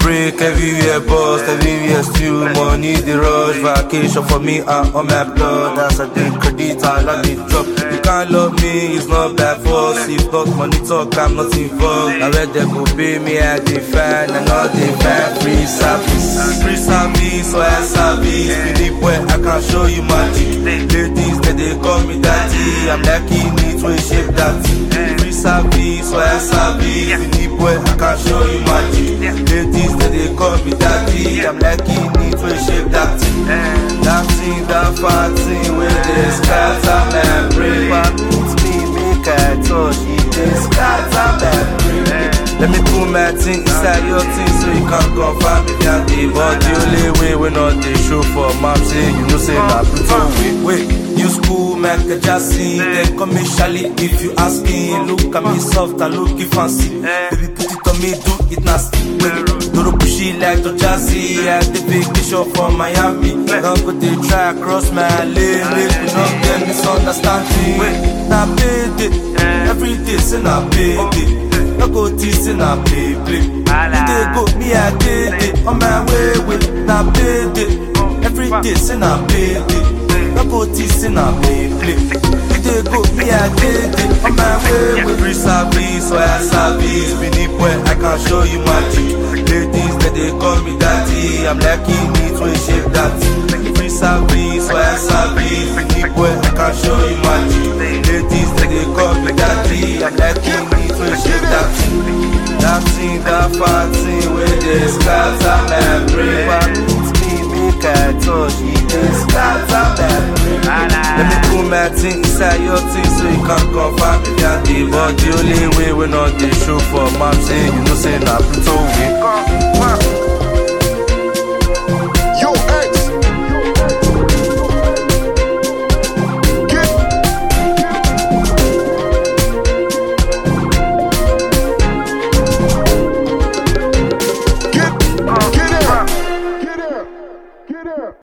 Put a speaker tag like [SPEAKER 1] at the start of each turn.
[SPEAKER 1] break, everywhere bust, everywhere steal. Money the rush, vacation for me and on my blood. That's a day credit, I love the drop. You can't love me, it's not bad for us. If not money talk, I'm not involved. I read they go pay me, I define, and all they find free service. Free service, so I service. Believe where I can show you magic. Ladies, they call me daddy. I'm liking it when shape that. Free service, so I service. Believe where I can show you magic. Ladies, they call me daddy. I'm liking it when shape that. Dancing, that fighting with the scatter my brain. Permit me, make I touch it, the scatter my brain. Let me put my thing inside your thing so you can confirm if you're the but the only way we not the show for map say you know say na Pluto. Wait, new school Michael Jackson, then come me Charlie if you asking. Look at me soft and looking fancy. Baby put it on me, do it nasty. Wait, don't push it like the jazzy. I the vacation from Miami. Don't go to try across my lane. Make me not get misunderstanding. Wait, now pay it every day, say now pay it. No go teasing, I play. You dey go, me I did it. On my way with, now paid it. Every day, say I paid it. No go teasing, I play. You dey go, me I did it. On my way with free service, so I service. Beneath where I can show you magic. Ladies, they call me daddy. I'm liking it when shape that. Free service, so I service. Beneath where I can show you magic. Ladies, they call me daddy. I'm liking it when shape that. Dancing, that fighting with the scatter my brain. Permit me, make I touch it, the scatter my brain. Let me put my thing inside your thing so you can confirm if you're the but the only way we not the show for map say you know say na Pluto way.